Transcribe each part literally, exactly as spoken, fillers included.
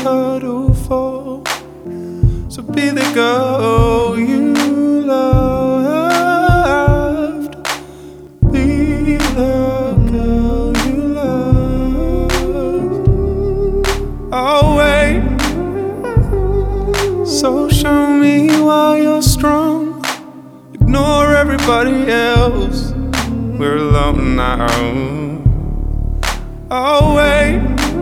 cuddle for. So be the girl you loved. Be the girl you loved. I'll wait. So show me why you're strong. Ignore everybody else. We're alone now. I'll wait.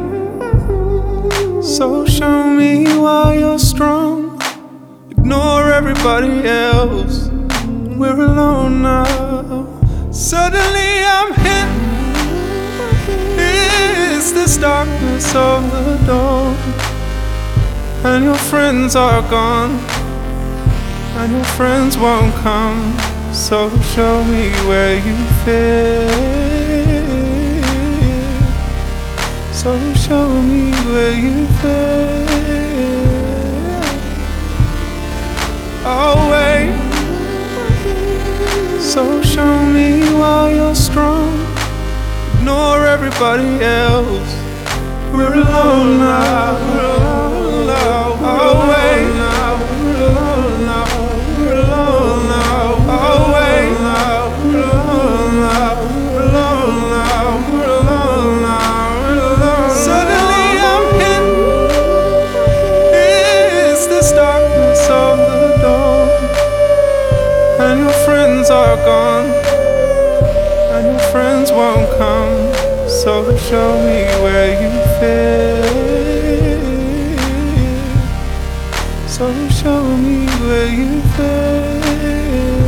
So show me why you're strong. Ignore everybody else. We're alone now. Suddenly I'm hit. It's this darkness of the dawn, and your friends are gone, and your friends won't come. So show me where you fit. So show me where you fit. I'll wait. So show me why you're strong. Ignore everybody else. We're alone now. We're alone now. I'll wait. We're alone now. We're alone now. I'll wait. We're alone now. We're alone now. We're alone now. We're alone. Suddenly I'm hit. It's this darkness of the dawn, and your friends are gone, and your friends won't come. So show me where you fit. So show me where you fit.